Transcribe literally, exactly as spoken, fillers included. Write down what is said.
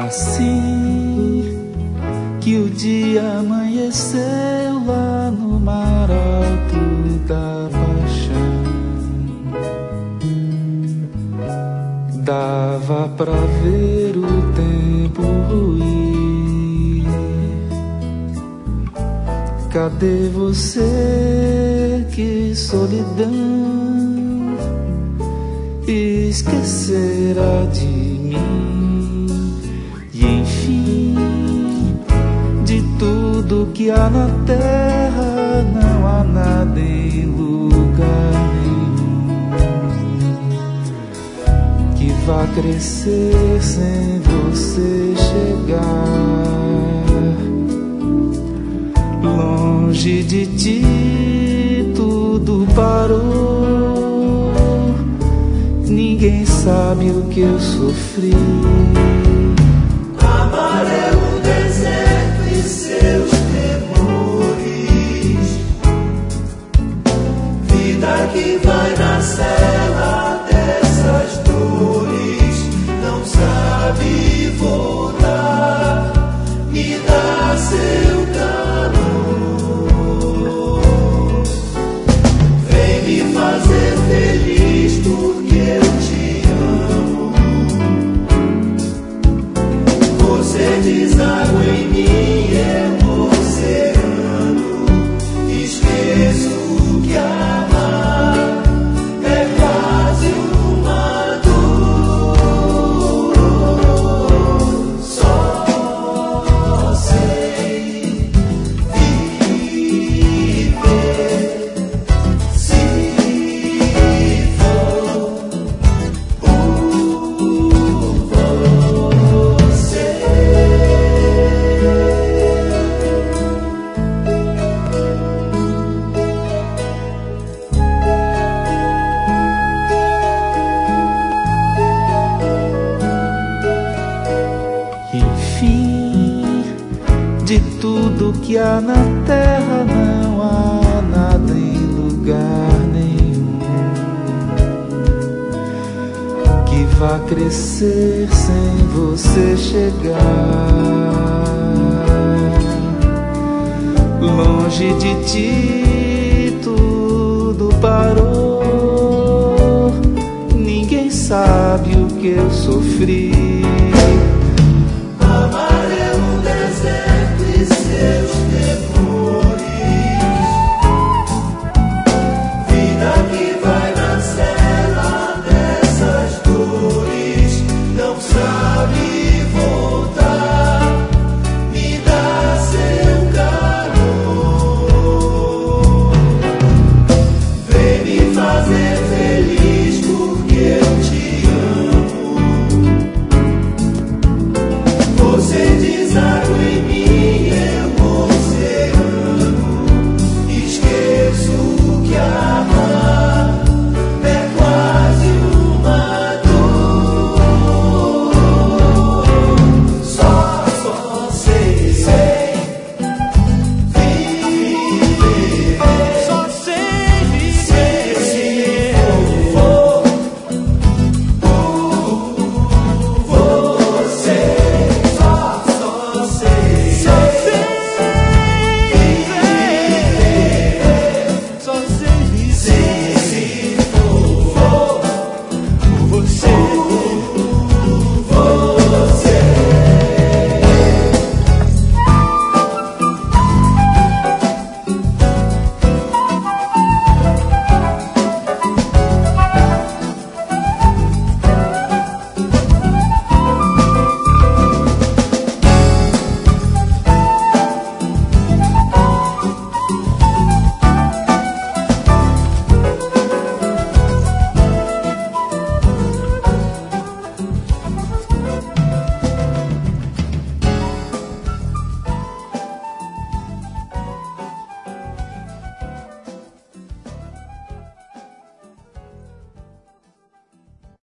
Assim que o dia amanheceu lá no mar alto da paixão, dava pra ver o tempo ruir. Cadê você, que solidão esquecerá de mim? E enfim, de tudo que há na terra, não há nada em lugar nenhum que vá crescer sem você chegar. Longe de ti tudo parou, ninguém sabe o que eu sofri. Amar é um deserto e seus temores, vida que vai na cela dessas dores, não sabe voltar, me dá seu calor, vem me fazer feliz porque eu te amo. Você deságua em mim, é um oceano. Esqueço que amar é quase uma dor. Só sei viver se for por você. Enfim, de tudo que há na terra, não há nada em lugar nenhum que vá crescer sem você chegar. Longe de ti tudo parou, ninguém sabe o que eu sofri. Amar é um deserto e seus temores, vida que vai na cela dessas dores, não sabe